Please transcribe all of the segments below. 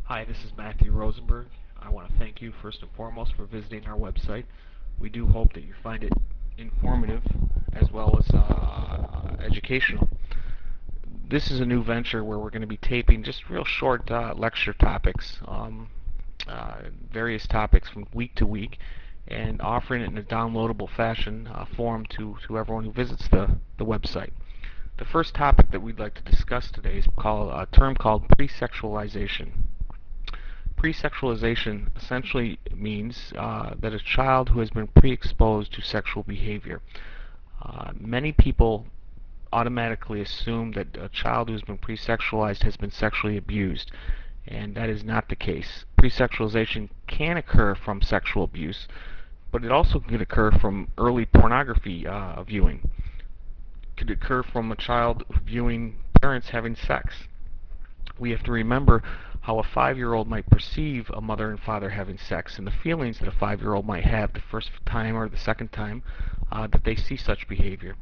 Hi, this is Matthew Rosenberg. I want to thank you first and foremost for visiting our website. We do hope that you find it informative as well as educational. This is a new venture where we're going to be taping just real short lecture topics, various topics from week to week, and offering it in a downloadable fashion form to everyone who visits the website. The first topic that we'd like to discuss today is called a term called pre-sexualization. Pre-sexualization essentially means that a child who has been pre-exposed to sexual behavior. Many people automatically assume that a child who's been pre-sexualized has been sexually abused, and that is not the case. Pre-sexualization can occur from sexual abuse, but it also can occur from early pornography viewing. It could occur from a child viewing parents having sex. We have to remember how a 5-year-old might perceive a mother and father having sex and the feelings that a 5-year-old might have the first time or the second time that they see such behavior.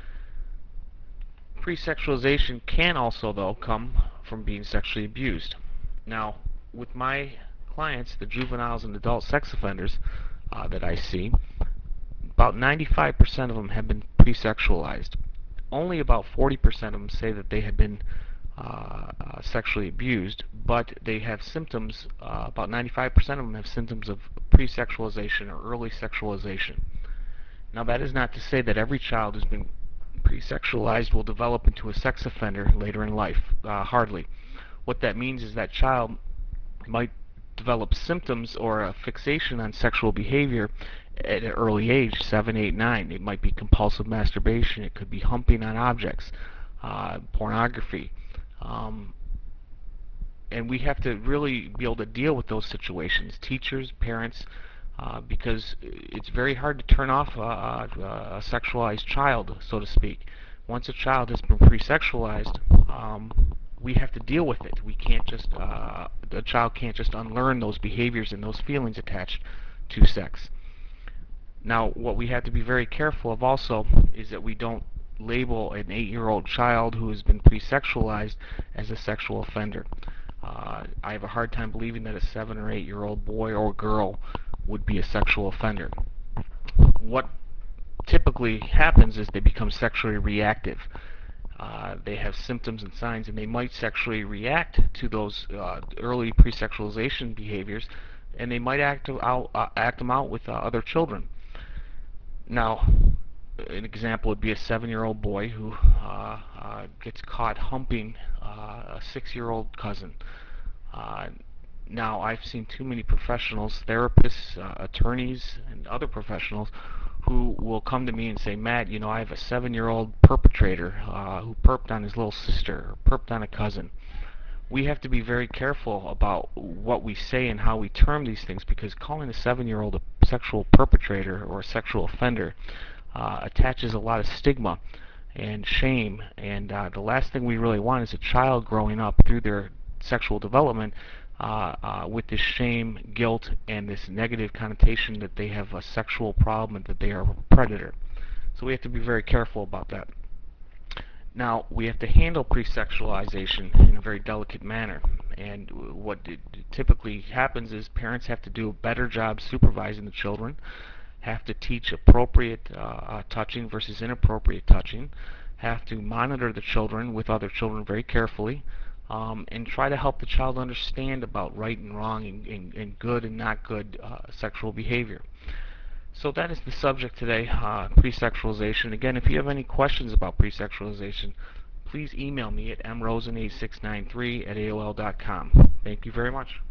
Pre-sexualization can also, though, come from being sexually abused. Now, with my clients, the juveniles and adult sex offenders that I see, about 95% of them have been pre-sexualized. Only about 40% of them say that they have been sexually abused, but they have symptoms, about 95% of them have symptoms of pre-sexualization or early sexualization. Now, that is not to say that every child who's been pre-sexualized will develop into a sex offender later in life. Hardly. What that means is that child might develop symptoms or a fixation on sexual behavior at an early age, 7, 8, 9. It might be compulsive masturbation. It could be humping on objects, pornography. Um, and we have to really be able to deal with those situations, teachers, parents, because it's very hard to turn off a sexualized child, so to speak. Once a child has been pre-sexualized, we have to deal with it. We can't just, a child can't just unlearn those behaviors and those feelings attached to sex. Now, what we have to be very careful of also is that we don't label an 8-year-old child who has been pre-sexualized as a sexual offender. I have a hard time believing that a 7 or 8-year-old boy or girl would be a sexual offender. What typically happens is they become sexually reactive. They have symptoms and signs, and they might sexually react to those early pre-sexualization behaviors, and they might act them out with other children. Now, an example would be a 7-year-old boy who gets caught humping a 6-year-old cousin. Uh, Now, I've seen too many professionals, therapists, attorneys, and other professionals who will come to me and say, Matt, you know, I have a 7-year-old perpetrator who perped on his little sister, or perped on a cousin. We have to be very careful about what we say and how we term these things, because calling a 7-year-old a sexual perpetrator or a sexual offender attaches a lot of stigma and shame, and the last thing we really want is a child growing up through their sexual development with this shame, guilt, and this negative connotation that they have a sexual problem and that they are a predator. So we have to be very careful about that. Now, we have to handle pre-sexualization in a very delicate manner. And what typically happens is parents have to do a better job supervising the children, have to teach appropriate touching versus inappropriate touching, have to monitor the children with other children very carefully, and try to help the child understand about right and wrong and good and not good sexual behavior. So that is the subject today, pre-sexualization. Again, if you have any questions about pre-sexualization, please email me at mrosen8693 at AOL.com. Thank you very much.